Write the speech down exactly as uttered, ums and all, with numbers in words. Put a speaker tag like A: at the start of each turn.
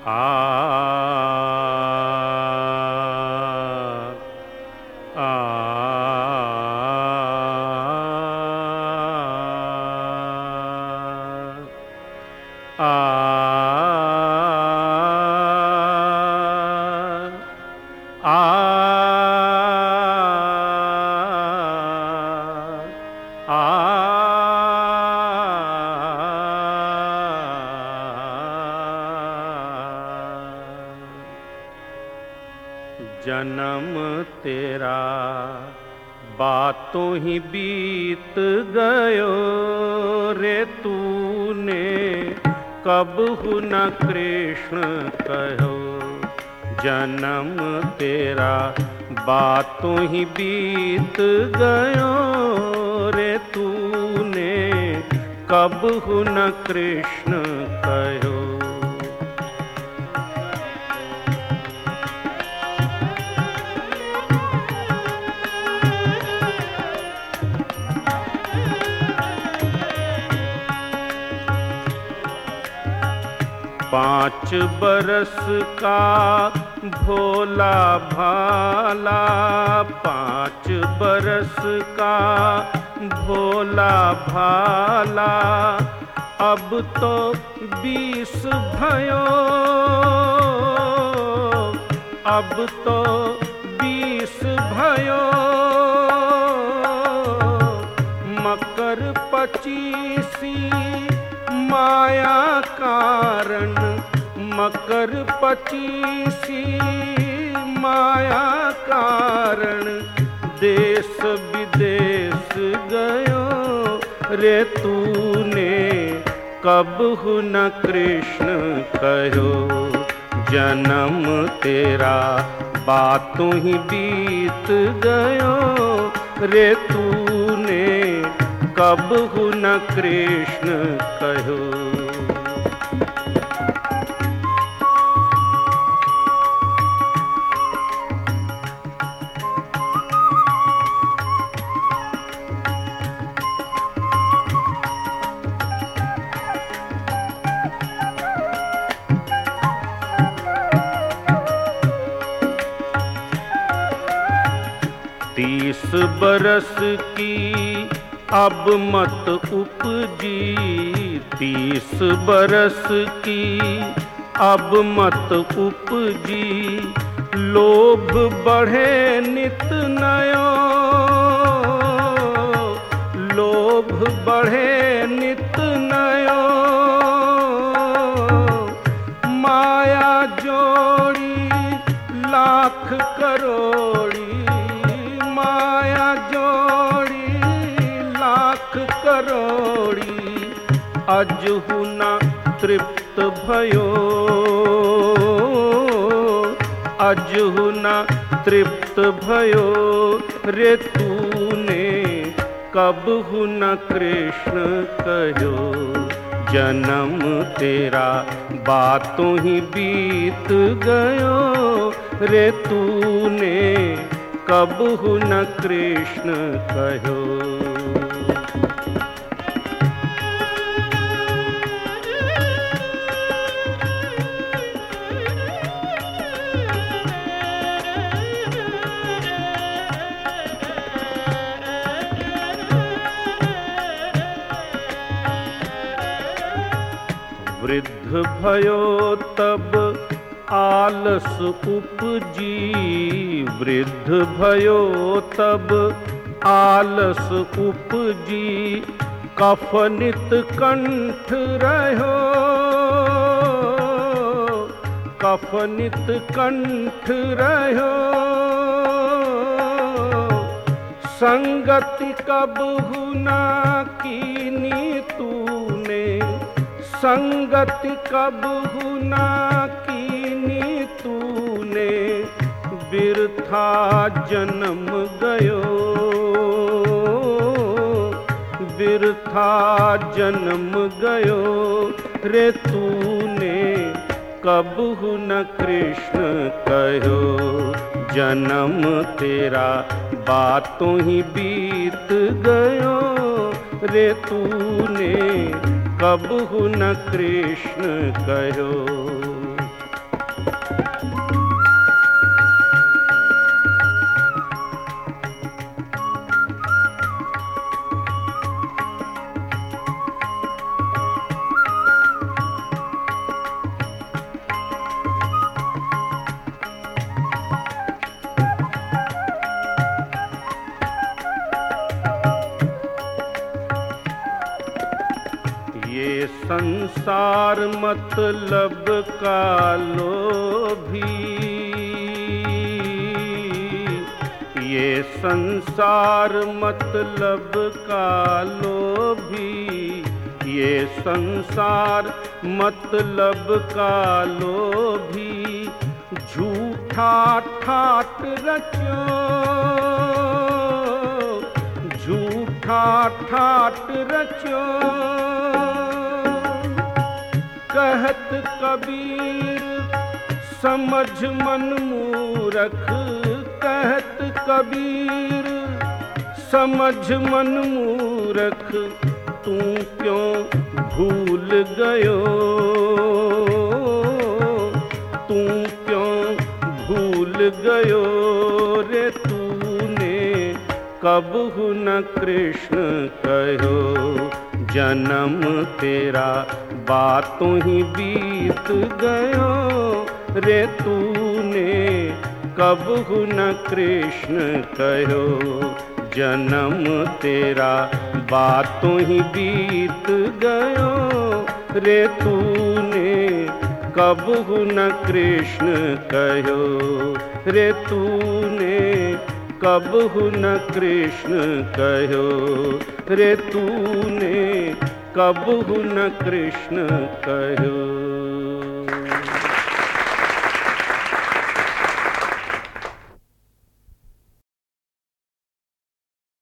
A: आ आ जन्म तेरा बातों ही बीत गयो रे तूने कबहु न कृष्ण कहो। जन्म तेरा बातों ही बीत गयो रे तूने कबहु न कृष्ण कहो। पाँच बरस का भोला भाला, पाँच बरस का भोला भाला, अब तो बीस भयो, अब तो बीस भयो, मकर पचीसी माया कारण, मकर पचीसी माया कारण, देश विदेश गयो रे तूने कबहु न कृष्ण कहो। जन्म तेरा बातों ही बीत गयो रे तूने कबहु न कृष्ण कहो। तीस बरस की अब मत उपजी, तीस बरस की अब मत उपजी, लोभ बढ़े नित नयो, लोभ बढ़े नित नयो, माया जोड़ी लाख करोड़ी, माया जोड़ी लाख करोड़ी, अजहु न तृप्त भयो, अजहु न तृप्त भयो रे तूने कबहु न कृष्ण कहो। जन्म तेरा बातों ही बीत गयो रे तूने कबहु न कृष्ण कहो। वृद्ध भयो तब आलस उपजी, वृद्ध भयो तब आलस उपजी, कफनित कंठ रहो, कफनित कंठ रहो, संगति कबहु न कीनी तूने, संगति कबहु न कीनी तूने, बिरथा जन्म गयो, बिरथा जन्म गयो रे तूने कबहु न कृष्ण कहो। जन्म तेरा बातों ही बीत गयो रे तूने कबहु न कृष्ण कहो। संसार मतलब का लोभी, ये संसार मतलब का लोभी, ये संसार मतलब का लोभी, झूठा ठाट रचो, झूठा ठाट रचो। कहत कबीर समझ मन मूरख, कहत कबीर समझ मन मूरख, तू क्यों भूल गयो, तू क्यों भूल गयो रे तूने कबहु न कृष्ण कहो। जन्म तेरा बातों ही बीत गयो रे तूने कबहु न कृष्ण कहो। जन्म तेरा बातों ही बीत गयो रे तूने कबहु न कृष्ण कहो रे तूने कबहु न कृष्ण कहो रे तूने कबहु न कृष्ण कहो।